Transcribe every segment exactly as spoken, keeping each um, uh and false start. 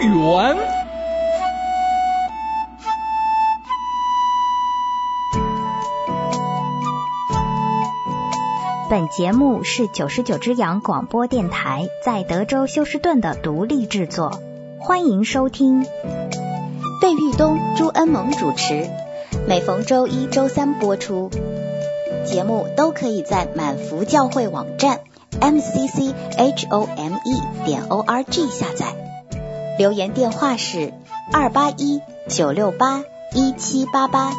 文。 本节目是九十九只羊广播电台在德州休斯顿的独立制作，欢迎收听。 费玉东、朱恩萌主持，每逢周一、周三播出。节目都可以在满福教会网站 m c c h o m e 点 o r g 下载。留言电话是二八一九六八一七八八。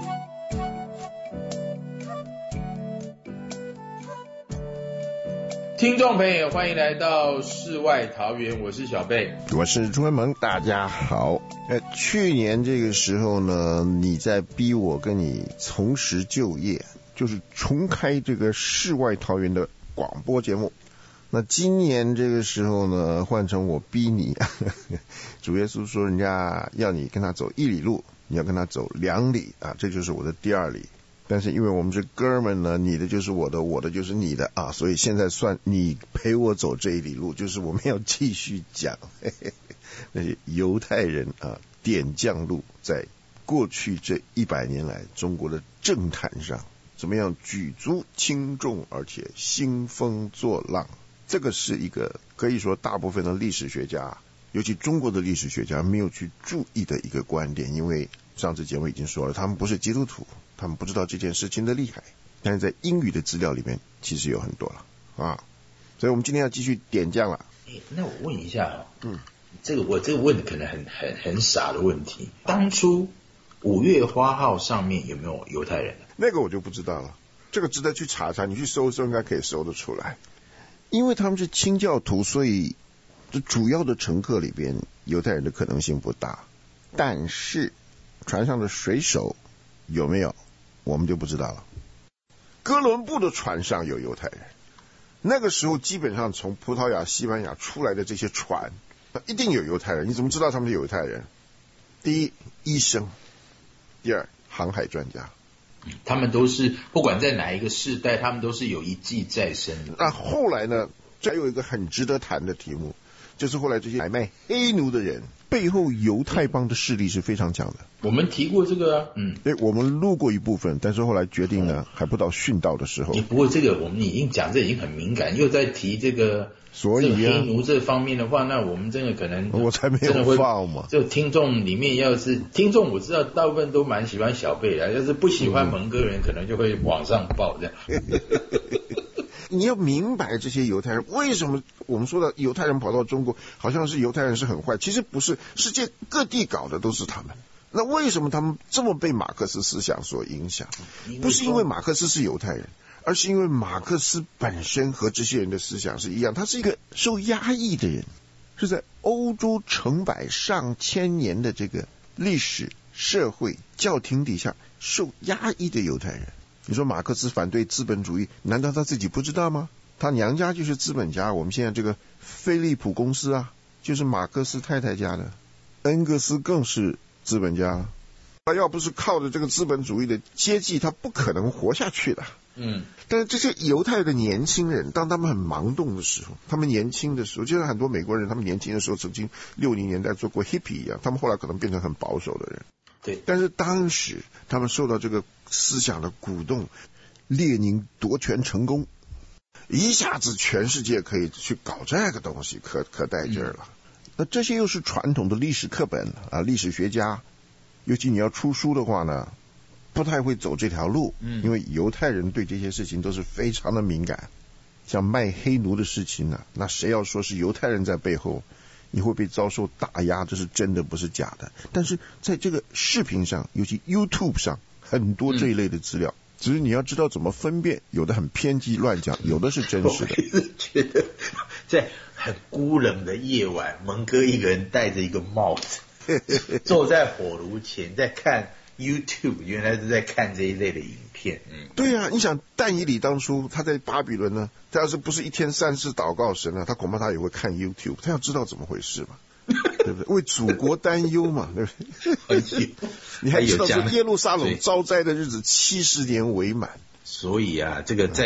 听众朋友，欢迎来到世外桃源，我是小贝， 我是朱文萌，大家好。呃，去年这个时候呢，你在逼我跟你重拾旧业，就是重开这个世外桃源的广播节目。那今年这个时候呢，换成我逼你，主耶稣说人家要你跟他走一里路，你要跟他走两里啊，这就是我的第二里。但是因为我们是哥们呢，你的就是我的，我的就是你的啊，所以现在算你陪我走这一里路，就是我们要继续讲嘿嘿那些犹太人啊点将路在过去这一百年来中国的政坛上怎么样举足轻重，而且兴风作浪。这个是一个可以说大部分的历史学家，尤其中国的历史学家没有去注意的一个观点，因为上次节目已经说了，他们不是基督徒，他们不知道这件事情的厉害，但是在英语的资料里面其实有很多了啊，所以我们今天要继续点将了。 欸、那我问一下、哦、嗯，这个我这个问的可能很很很傻的问题，当初五月花号上面有没有犹太人？ 那个我就不知道了，这个值得去查查，你去搜一搜应该可以搜得出来。因为他们是清教徒，所以这主要的乘客里边犹太人的可能性不大，但是船上的水手有没有我们就不知道了。哥伦布的船上有犹太人，那个时候基本上从葡萄牙、西班牙出来的这些船一定有犹太人，你怎么知道他们是犹太人？第一，医生；第二，航海专家。 他们都是不管在哪一个世代，他们都是有一技在身的。 那后来呢，再有一个很值得谈的题目，就是后来这些买卖黑奴的人背后犹太帮的势力是非常强的。 我们提过这个啊，嗯， 对，我们录过一部分，但是后来决定呢，还不到殉道的时候。 不过这个我们已经讲，这已经很敏感，又在提这个， 所以、啊、 这个黑奴这方面的话，那我们真的可能我才没有放嘛。 就听众里面要是听众，我知道大部分都蛮喜欢小贝的，要是不喜欢蒙哥人，可能就会往上报这样。 你要明白这些犹太人为什么我们说的犹太人跑到中国，好像是犹太人是很坏，其实不是，世界各地搞的都是他们。那为什么他们这么被马克思思想所影响？不是因为马克思是犹太人，而是因为马克思本身和这些人的思想是一样，他是一个受压抑的人，是在欧洲成百上千年的这个历史、社会、教廷底下受压抑的犹太人。你说马克思反对资本主义，难道他自己不知道吗？他娘家就是资本家，我们现在这个飞利浦公司啊，就是马克思太太家的，恩格斯更是资本家，他要不是靠着这个资本主义的阶级，他不可能活下去的。嗯，但是这些犹太的年轻人，当他们很盲动的时候，他们年轻的时候，就像很多美国人，他们年轻的时候曾经六零年代做过 hippie 一样，他们后来可能变成很保守的人。 对， 但是当时他们受到这个思想的鼓动，列宁夺权成功，一下子全世界可以去搞这个东西，可可带劲儿了。嗯、那这些又是传统的历史课本啊，历史学家，尤其你要出书的话呢，不太会走这条路，嗯，因为犹太人对这些事情都是非常的敏感。像卖黑奴的事情呢、啊，那谁要说是犹太人在背后，你会被遭受打压，这是真的，不是假的。但是在这个视频上，尤其 YouTube 上，很多这一类的资料，嗯、只是你要知道怎么分辨，有的很偏激乱讲，有的是真实的。 我一直觉得，在很孤冷的夜晚，蒙哥一个人戴着一个帽子，坐在火炉前，在看 YouTube， 原来是在看这一类的影片。嗯， 对啊，你想但以理当初他在巴比伦呢，他要是不是一天三次祷告神呢，他恐怕他也会看 YouTube， 他要知道怎么回事嘛。对不对？为祖国担忧嘛，对不对？你还知道说耶路撒冷遭灾的日子七十年为满， 所以啊，这个在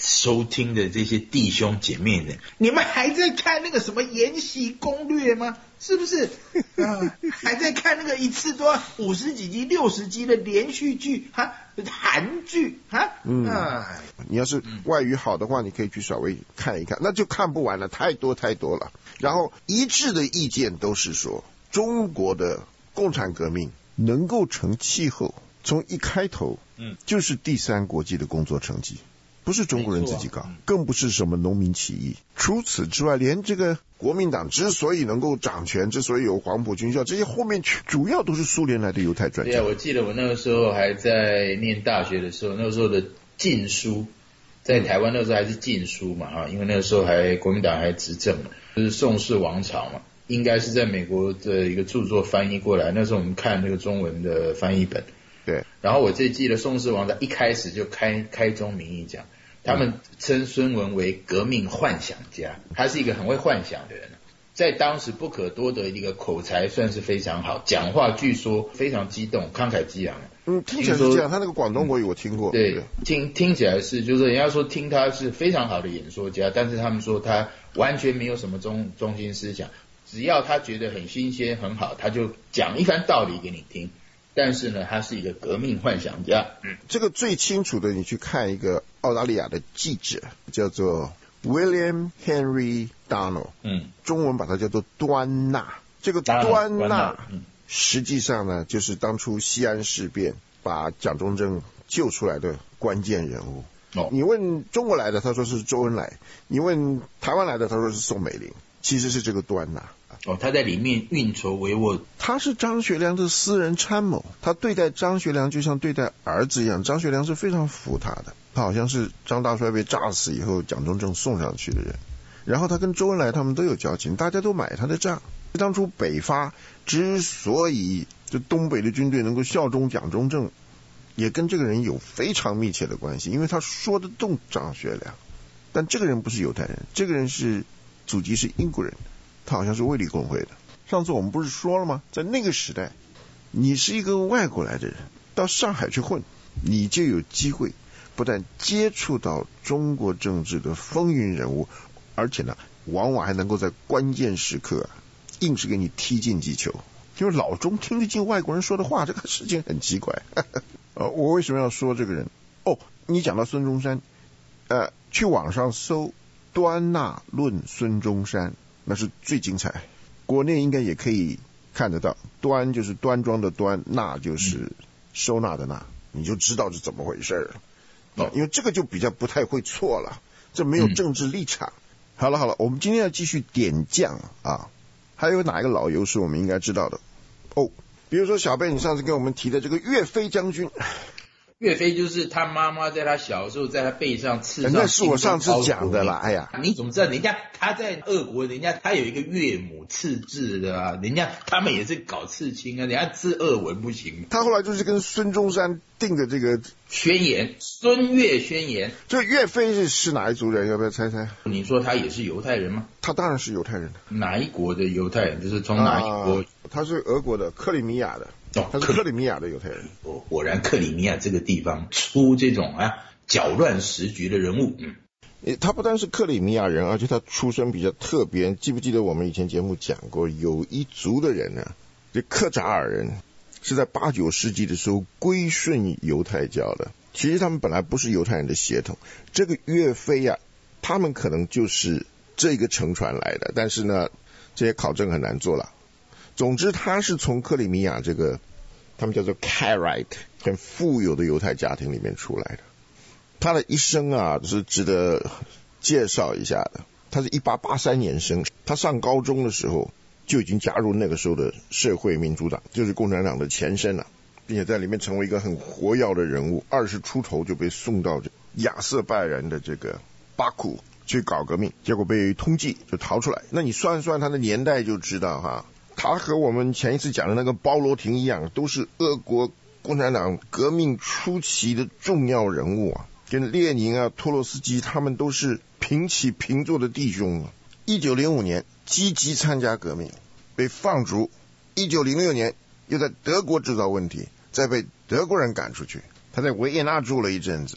收听的这些弟兄姐妹们，你们还在看那个什么《延禧攻略》吗？是不是？啊，还在看那个一次都要五十几集、六十集的连续剧哈，韩剧哈？ 嗯， 啊， 你要是外语好的话，你可以去稍微看一看，那就看不完了，太多太多了。然后一致的意见都是说，中国的共产革命能够成气候，从一开头，嗯，就是第三国际的工作成绩。不是中国人自己搞，更不是什么农民起义。除此之外，连这个国民党之所以能够掌权，之所以有黄埔军校，这些后面主要都是苏联来的犹太专家。 对啊，我记得我那个时候还在念大学的时候，那个时候的禁书，在台湾那时候还是禁书嘛啊，因为那个时候还国民党还执政嘛，就是宋氏王朝嘛，应该是在美国的一个著作翻译过来。那时候我们看那个中文的翻译本， 对， 然后我最记得宋氏王朝一开始就开开宗明义讲。他们称孙文为革命幻想家，他是一个很会幻想的人，在当时不可多得一个口才算是非常好，讲话据说非常激动，慷慨激昂。 嗯，听起来是这样，他那个广东国语我听过。 对，听听起来是，就是人家说听他是非常好的演说家，但是他们说他完全没有什么中中心思想，只要他觉得很新鲜很好，他就讲一番道理给你听。但是呢，他是一个革命幻想家。 嗯，这个最清楚的，你去看一个澳大利亚的记者，叫做 William Henry Donald， 嗯，中文把它叫做端纳。这个端纳，嗯，实际上呢，就是当初西安事变把蒋中正救出来的关键人物。哦，你问中国来的，他说是周恩来；你问台湾来的，他说是宋美龄。其实是这个端纳。 哦，他在里面运筹帷幄。 他是张学良的私人参谋，他对待张学良就像对待儿子一样。张学良是非常服他的，他好像是张大帅被炸死以后蒋中正送上去的人。然后他跟周恩来他们都有交情，大家都买他的账。当初北伐之所以这东北的军队能够效忠蒋中正，也跟这个人有非常密切的关系，因为他说得动张学良。但这个人不是犹太人，这个人是祖籍是英国人，他好像是卫理公会的。上次我们不是说了吗？在那个时代，你是一个外国来的人，到上海去混，你就有机会不但接触到中国政治的风云人物，而且呢，往往还能够在关键时刻硬是给你踢进几球。因为老中听得进外国人说的话，这个事情很奇怪。呃，我为什么要说这个人？哦，你讲到孙中山，呃，去网上搜端纳论孙中山，那是最精彩。国内应该也可以看得到，端就是端庄的端，纳就是收纳的纳，你就知道是怎么回事了。哦，因为这个就比较不太会错了，这没有政治立场。嗯、好了好了，我们今天要继续点将啊，还有哪一个老油是我们应该知道的？哦，比如说小贝，你上次跟我们提的这个岳飞将军。 岳飞就是他妈妈在他小时候在他背上刺上， 那是我上次讲的啦。哎呀， 你怎么知道人家他在俄国，人家他有一个岳母刺字的啊，人家他们也是搞刺青啊，人家字俄文不行。 他后来就是跟孙中山定的这个宣言，孙岳宣言。 这岳飞是是哪一族人？要不要猜猜？ 你说他也是犹太人吗？ 他当然是犹太人。 哪一国的犹太人？就是从哪一国？ 啊、他是俄国的，克里米亚的。哦，他是克里米亚的犹太人。 哦，果然克里米亚这个地方出这种啊搅乱时局的人物。 嗯，他不但是克里米亚人，而且他出身比较特别。记不记得我们以前节目讲过，有一族的人呢，这克扎尔人是在八九世纪的时候归顺犹太教的。其实他们本来不是犹太人的血统。这个岳飞啊，他们可能就是这个乘船来的，但是呢，这些考证很难做了。总之，他是从克里米亚这个他们叫做 Karaite 很富有的犹太家庭里面出来的。他的一生啊是值得介绍一下的。他是一八八三年生，他上高中的时候就已经加入那个时候的社会民主党，就是共产党的前身了，并且在里面成为一个很活跃的人物。二十出头就被送到亚塞拜然的这个巴库去搞革命，结果被通缉就逃出来。那你算算他的年代就知道哈。他和我们前一次讲的那个包罗廷一样，都是俄国共产党革命初期的重要人物啊，跟列宁啊、托洛斯基他们都是平起平坐的弟兄啊。一九零五年积极参加革命，被放逐。一九零六年又在德国制造问题，再被德国人赶出去。他在维也纳住了一阵子，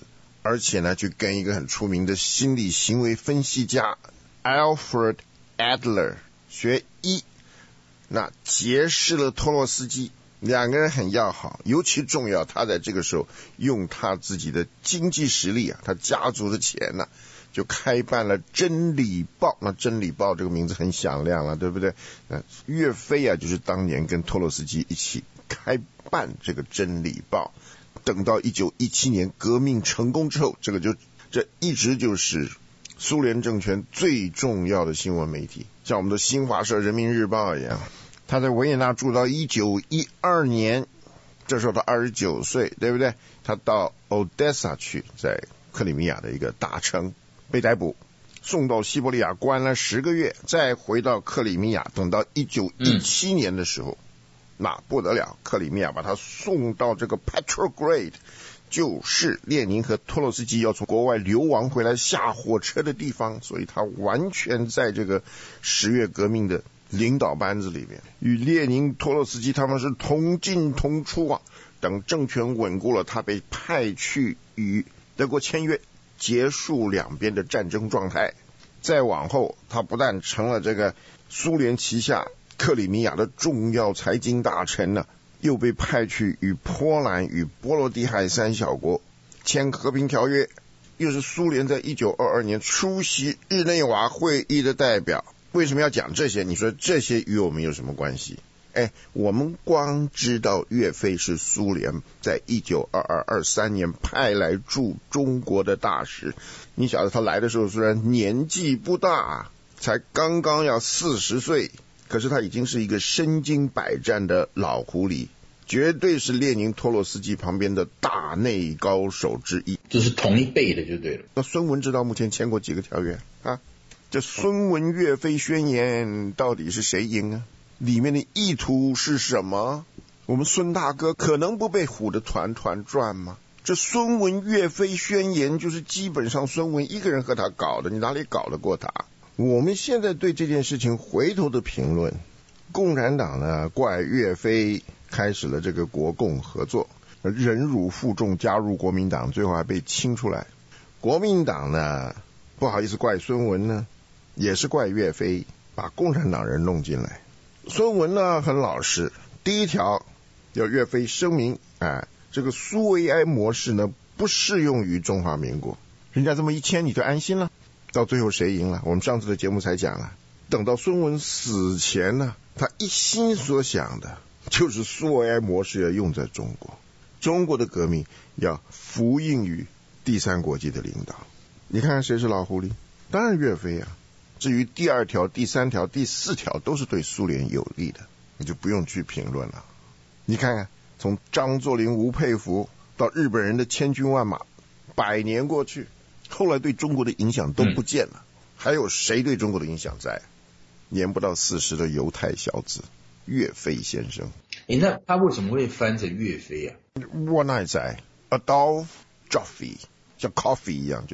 而且呢，就跟一个很出名的心理行为分析家 Alfred Adler 学医，那结识了托洛斯基，两个人很要好。尤其重要，他在这个时候用他自己的经济实力啊，他家族的钱呢、啊，就开办了《真理报》。那《真理报》这个名字很响亮了，对不对？那岳飞啊，就是当年跟托洛斯基一起开办这个《真理报》。等到一九一七年革命成功之后，这个就这一直就是苏联政权最重要的新闻媒体，像我们的新华社、人民日报一样。他在维也纳住到一九一二年，这时候他二十九岁，对不对？他到 Odessa 去，在克里米亚的一个大城被逮捕，送到西伯利亚关了十个月，再回到克里米亚。等到一九一七年的时候、嗯那不得了，克里米亚把他送到这个 Petrograd， 就是列宁和托洛斯基要从国外流亡回来下火车的地方，所以他完全在这个十月革命的领导班子里面，与列宁、托洛斯基他们是同进同出啊。等政权稳固了，他被派去与德国签约，结束两边的战争状态。再往后，他不但成了这个苏联旗下克里米亚的重要财经大臣呢，又被派去与波兰与波罗的海三小国签和平条约，又是苏联在一九二二年出席日内瓦会议的代表。为什么要讲这些？你说这些与我们有什么关系？哎，我们光知道岳飞是苏联在一九二二、二三年派来驻中国的大使。你晓得他来的时候虽然年纪不大，才刚刚要四十岁，可是他已经是一个身经百战的老狐狸，绝对是列宁、托洛斯基旁边的大内高手之一， 就是同一辈的就对了。 那孙文知道目前签过几个条约啊？这孙文岳飞宣言到底是谁赢啊？里面的意图是什么？我们孙大哥可能不被唬得团团转吗？这孙文岳飞宣言就是基本上孙文一个人和他搞的，你哪里搞得过他？我们现在对这件事情回头的评论，共产党呢怪岳飞开始了这个国共合作，忍辱负重加入国民党，最后还被清出来。国民党呢不好意思怪孙文呢，也是怪岳飞把共产党人弄进来。孙文呢很老实，第一条要岳飞声明，哎，这个苏维埃模式呢不适用于中华民国。人家这么一签你就安心了。到最后谁赢了？我们上次的节目才讲了。等到孙文死前呢，他一心所想的就是苏维埃模式要用在中国，中国的革命要服膺于第三国际的领导。你看看谁是老狐狸？当然岳飞啊。至于第二条、第三条、第四条都是对苏联有利的，你就不用去评论了。你看看，从张作霖、吴佩孚到日本人的千军万马，百年过去，后来对中国的影响都不见了，嗯、还有谁对中国的影响在？年不到四十的犹太小子岳飞先生。 诶，那他为什么会翻成岳飞啊？ 我哪在 Adolf Joffre， 像 coffee 一样，就是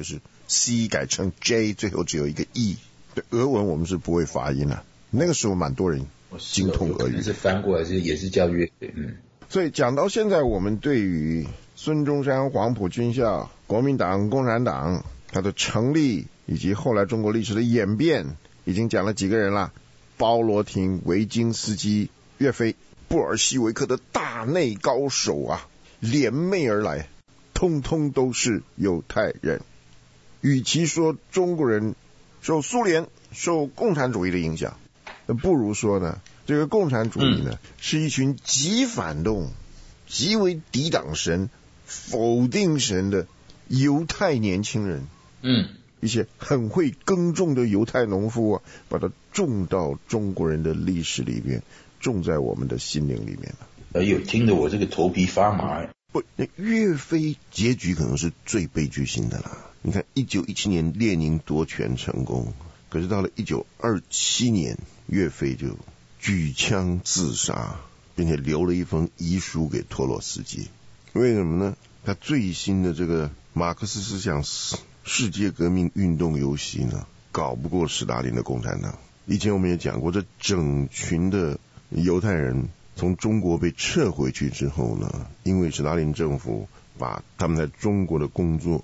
C 改成 J， 最后只有一个 E。对，俄文我们是不会发音啊，那个时候蛮多人精通俄语， 是翻过来是也是叫岳飞。嗯， 所以讲到现在，我们对于孙中山、黄埔军校、国民党、共产党它的成立以及后来中国历史的演变，已经讲了几个人了：包罗廷、维京斯基、岳飞、布尔什维克的大内高手啊，联袂而来，通通都是犹太人。与其说中国人受苏联、受共产主义的影响，不如说呢，这个共产主义呢，嗯、是一群极反动、极为抵挡神、否定神的犹太年轻人。 嗯， 一些很会耕种的犹太农夫啊，把它种到中国人的历史里面，种在我们的心灵里面了。 哎呦，听得我这个头皮发麻。 不，那岳飞结局可能是最悲剧性的啦。你看，一九一七年列宁夺权成功，可是到了一九二七年，岳飞就举枪自杀，并且留了一封遗书给托洛斯基。为什么呢？他最新的这个马克思思想世界革命运动游戏呢，搞不过斯大林的共产党。以前我们也讲过，这整群的犹太人从中国被撤回去之后呢，因为斯大林政府把他们在中国的工作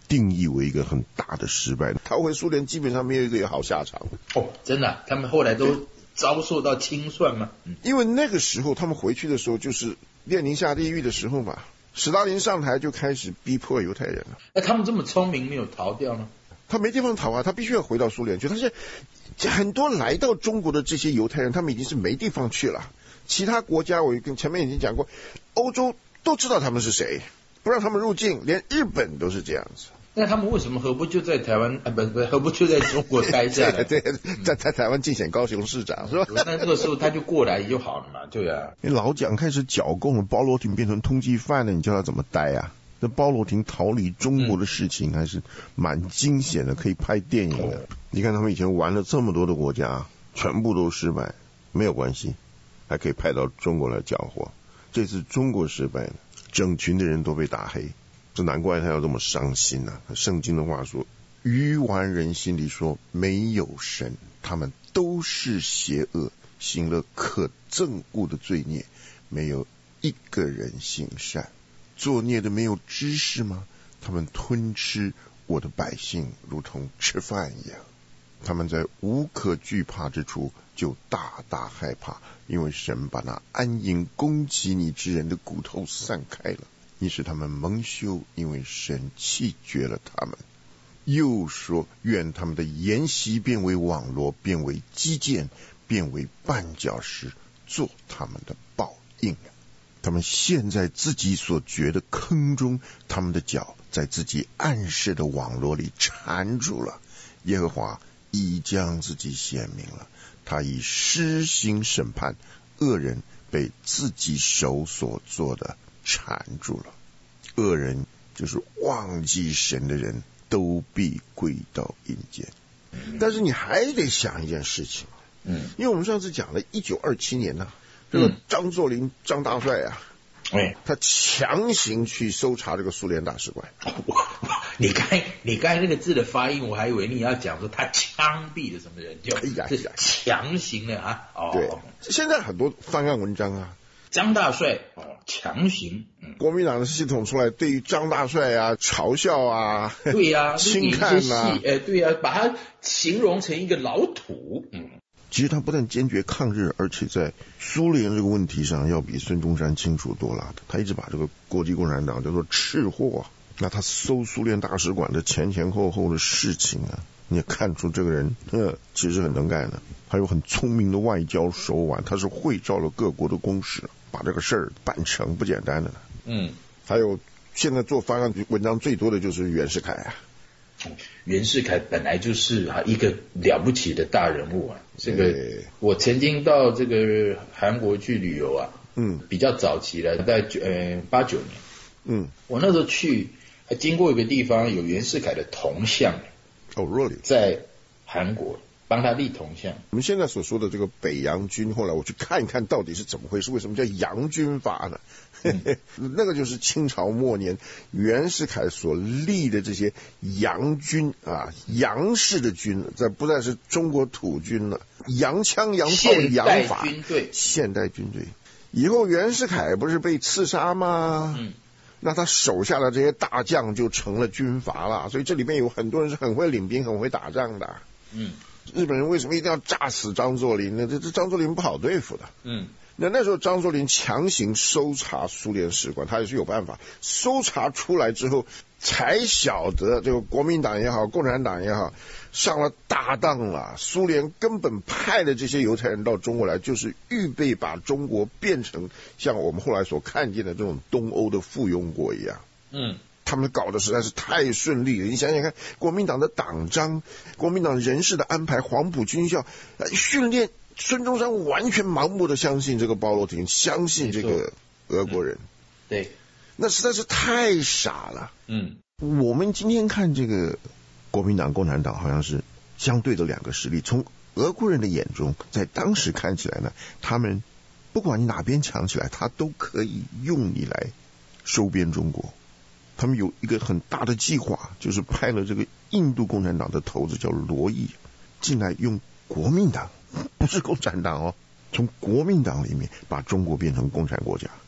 定义为一个很大的失败。逃回苏联基本上没有一个有好下场。 哦，真的、啊，他们后来都遭受到清算吗？嗯， 因为那个时候他们回去的时候就是列宁下地狱的时候嘛，史达林上台就开始逼迫犹太人了。 那他们这么聪明，没有逃掉呢？ 他没地方逃啊，他必须要回到苏联去。他现在很多来到中国的这些犹太人，他们已经是没地方去了。其他国家我跟前面已经讲过，欧洲都知道他们是谁，不让他们入境，连日本都是这样子。 那他们为什么何不就在台湾啊？不不，何不就在中国待下来？ 对，在在台湾竞选高雄市长是吧？ 那这个时候他就过来就好了嘛，对啊。 因为老蒋开始剿共了，包罗廷变成通缉犯了，你叫他怎么待啊？这包罗廷逃离中国的事情还是蛮惊险的，可以拍电影的。你看他们以前玩了这么多的国家，全部都失败，没有关系，还可以派到中国来缴获。这次中国失败了，整群的人都被打黑，这难怪他要这么伤心啊。圣经的话说，愚顽人心里说没有神，他们都是邪恶，行了可憎恶的罪孽，没有一个人行善。作孽的没有知识吗？他们吞吃我的百姓如同吃饭一样，他们在无可惧怕之处就大大害怕，因为神把那安营攻击你之人的骨头散开了，你使他们蒙羞，因为神弃绝了他们。又说，愿他们的筵席变为网罗，变为机剑，变为绊脚石，做他们的报应。他们陷在自己所掘的坑中，他们的脚在自己暗示的网络里缠住了。耶和华已将自己显明了，他已施行审判，恶人被自己手所做的缠住了。恶人就是忘记神的人，都必归到阴间。但是你还得想一件事情，嗯，因为我们上次讲了一九二七年呢、啊，这个张作霖张大帅啊， 哎， 他强行去搜查这个苏联大使馆。 你刚才你刚才那个字的发音，我还以为你要讲说他枪毙了什么人，就这强行的啊。哦， 对，现在很多翻案文章啊， 张大帅哦强行，嗯、 国民党的系统出来对于张大帅啊嘲笑啊， 对呀、啊， 轻看啊， 哎，对呀、啊，把他形容成一个老土，嗯。 其实他不但坚决抗日，而且在苏联这个问题上要比孙中山清楚多了。他一直把这个国际共产党叫做赤货。那他搜苏联大使馆的前前后后的事情啊，你也看出这个人呃其实很能干的，还有很聪明的外交手腕，他是会照了各国的公使，把这个事儿办成，不简单的。嗯，还有现在做翻案文章最多的就是袁世凯啊。 袁世凯本来就是啊一个了不起的大人物啊，这个我曾经到这个韩国去旅游啊，嗯，比较早期了，在呃八九年，嗯，我那时候去，还经过一个地方有袁世凯的铜像， 哦 really， 在韩国帮他立铜像。 我们现在所说的这个北洋军，后来我去看一看到底是怎么回事，为什么叫洋军阀呢？嗯、那个就是清朝末年袁世凯所立的这些洋军啊，洋式的军，这不再是中国土军了，洋枪洋炮洋法军队， 现代军队。以后袁世凯不是被刺杀吗？嗯，那他手下的这些大将就成了军阀了，所以这里面有很多人是很会领兵、很会打仗的。嗯，日本人为什么一定要炸死张作霖呢？这这张作霖不好对付的。嗯。那那时候张作霖强行搜查苏联使馆，他也是有办法。搜查出来之后，才晓得这个国民党也好，共产党也好，上了大当了。苏联根本派的这些犹太人到中国来，就是预备把中国变成像我们后来所看见的这种东欧的附庸国一样。嗯。他们搞得实在是太顺利了，你想想看，国民党的党章、国民党人事的安排、黄埔军校训练，孙中山完全盲目的相信这个包罗廷，相信这个俄国人， 嗯、对， 那实在是太傻了。嗯，我们今天看这个国民党、共产党好像是相对的两个势力，从俄国人的眼中，在当时看起来呢，他们不管你哪边强起来，他都可以用你来收编中国。他们有一个很大的计划，就是派了这个印度共产党的头子叫罗毅进来，用国民党，不是共产党哦，从国民党里面把中国变成共产国家。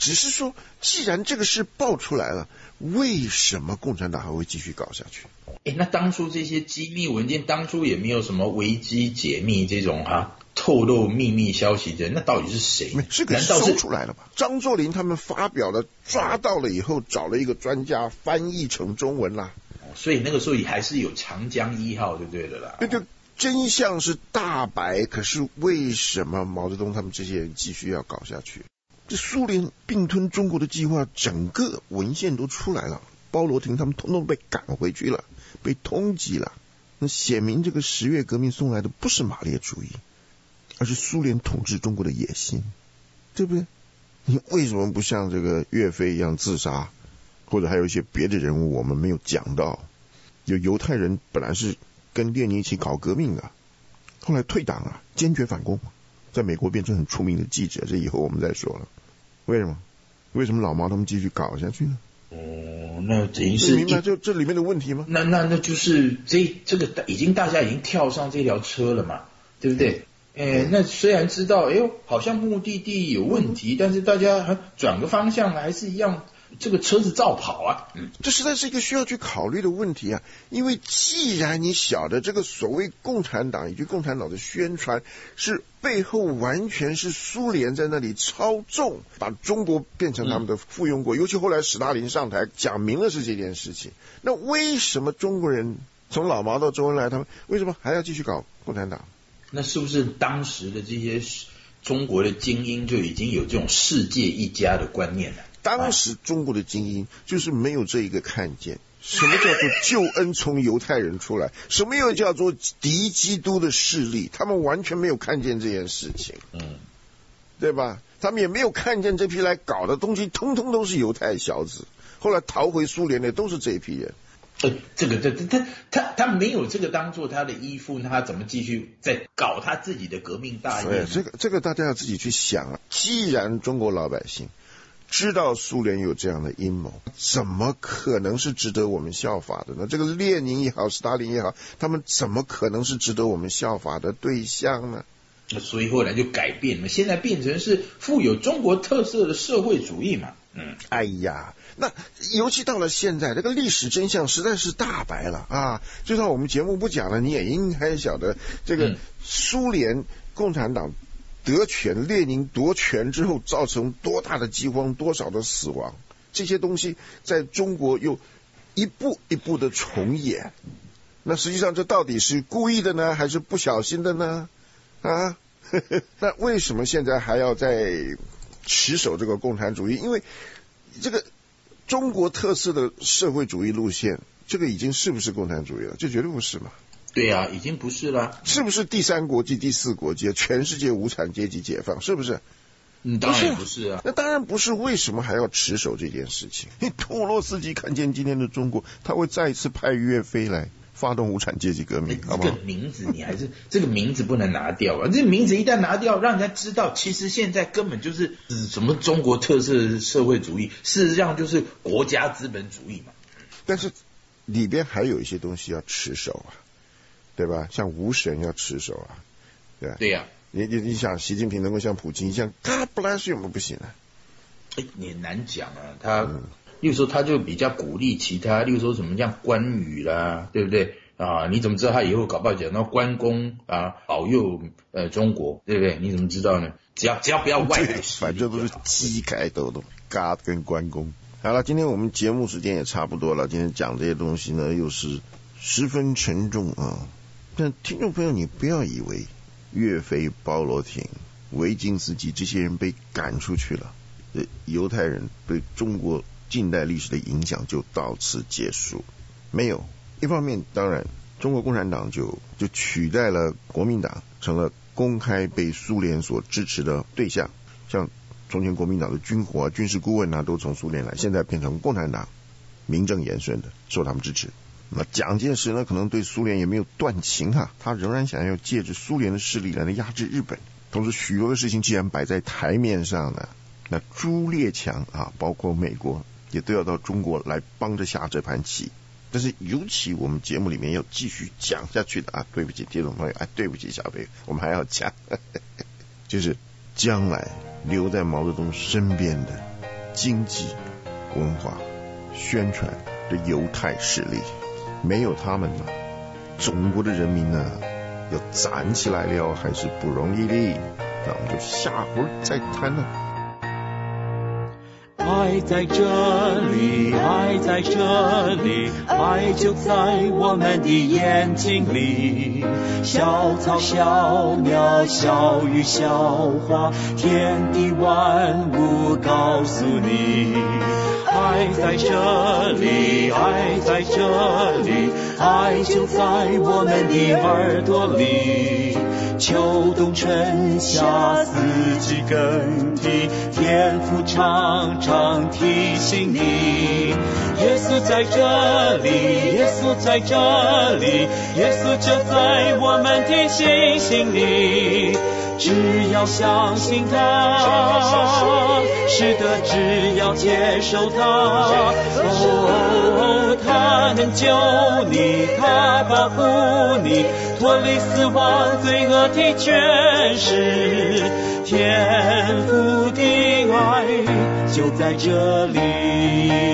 只是说，既然这个事爆出来了，为什么共产党还会继续搞下去？ 哎，那当初这些机密文件，当初也没有什么维基解密这种哈、啊、透露秘密消息的，那到底是谁？ 这个搜出来了吧？张作霖他们发表了，抓到了以后，找了一个专家翻译成中文啦。 所以那个时候也还是有长江一号就对了啦。 对对，真相是大白，可是为什么毛泽东他们这些人继续要搞下去？这苏联并吞中国的计划，整个文献都出来了，包罗廷他们统统被赶回去了，被通缉了。那显明这个十月革命送来的不是马列主义，而是苏联统治中国的野心，对不对？你为什么不像这个岳飞一样自杀？或者还有一些别的人物我们没有讲到，有犹太人本来是跟列宁一起搞革命的，后来退党啊，坚决反攻，在美国变成很出名的记者，这以后我们再说了。为什么？为什么老毛他们继续搞下去呢？ 哦，那等于是明白就这里面的问题吗？ 那那那就是这这个已经大家已经跳上这条车了嘛，对不对？哎，那虽然知道，哎呦，好像目的地有问题，但是大家转个方向还是一样。这个车子照跑啊，嗯， 这实在是一个需要去考虑的问题啊！因为既然你晓得这个所谓共产党以及共产党的宣传是背后完全是苏联在那里操纵，把中国变成他们的附庸国，嗯、尤其后来史大林上台讲明了是这件事情，那为什么中国人从老毛到周恩来，他们为什么还要继续搞共产党？ 那是不是当时的这些中国的精英就已经有这种世界一家的观念了？ 当时中国的精英就是没有这一个看见，什么叫做救恩从犹太人出来，什么又叫做敌基督的势力，他们完全没有看见这件事情，嗯，对吧？他们也没有看见这批来搞的东西通通都是犹太小子，后来逃回苏联的都是这一批人。 呃，这个这他他他没有这个当做他的依附，他怎么继续在搞他自己的革命大业呢？ 这个这个大家要自己去想啊。既然中国老百姓知道苏联有这样的阴谋，怎么可能是值得我们效法的呢？这个列宁也好，斯大林也好，他们怎么可能是值得我们效法的对象呢？ 所以后来就改变了，现在变成是富有中国特色的社会主义嘛。嗯， 哎呀，那尤其到了现在，这个历史真相实在是大白了啊！就算我们节目不讲了，你也应该晓得，这个苏联共产党得权，列宁夺权之后造成多大的饥荒，多少的死亡，这些东西在中国又一步一步的重演。那实际上这到底是故意的呢，还是不小心的呢？啊，呵呵，那为什么现在还要再持守这个共产主义？因为这个中国特色的社会主义路线，这个已经是不是共产主义了？这绝对不是嘛。 对啊，已经不是了。 是不是第三国际、第四国际，全世界无产阶级解放？是不是？ 嗯，当然不是啊。 那当然不是，为什么还要持守这件事情？托洛斯基看见今天的中国，他会再一次派岳飞来发动无产阶级革命，好不好？ 这个名字你还是这个名字不能拿掉啊！这个名字一旦拿掉，让人家知道，其实现在根本就是什么中国特色社会主义，事实上就是国家资本主义嘛。 但是里边还有一些东西要持守啊，对吧？像无神要持守啊，对吧？ 对呀、啊。 你你你想习近平能够像普京一样 God bless you 吗？不行啊！ 哎，你很难讲啊，他。嗯，例如说，他就比较鼓励其他，例如说什么像关羽啦，对不对啊？你怎么知道他以后搞不好讲到关公啊，保佑呃中国，对不对？你怎么知道呢？只要只要不要外来， 反正都是鸡开头的 God 跟关公。好了，今天我们节目时间也差不多了，今天讲这些东西呢，又是十分沉重啊。但听众朋友，你不要以为岳飞、包罗廷、维金斯基这些人被赶出去了，犹太人对中国近代历史的影响就到此结束。没有，一方面当然中国共产党就就取代了国民党，成了公开被苏联所支持的对象，像从前国民党的军火啊、军事顾问啊都从苏联来，现在变成共产党名正言顺的受他们支持。那蒋介石呢，可能对苏联也没有断情啊，他仍然想要借着苏联的势力来压制日本。同时许多的事情既然摆在台面上呢，那朱列强啊，包括美国也都要到中国来帮着下这盘棋。但是尤其我们节目里面要继续讲下去的啊，对不起听众朋友，啊，对不起小朋友，我们还要讲，就是将来留在毛泽东身边的经济、文化、宣传的犹太势力。没有他们呢，中国的人民呢要站起来了还是不容易的。那我们就下回再谈了。 爱在这里，爱在这里，爱就在我们的眼睛里。小草小鸟小鱼小花，天地万物告诉你，爱在这里，爱在这里，爱就在我们的耳朵里。秋冬春夏四季更替，天父常常提醒你，耶稣在这里，耶稣在这里，耶稣就在我们的心心里。只要相信他，是的，只要接受他，哦，他能救你，他保护你，脱离死亡罪恶的权势。天父的爱就在这里。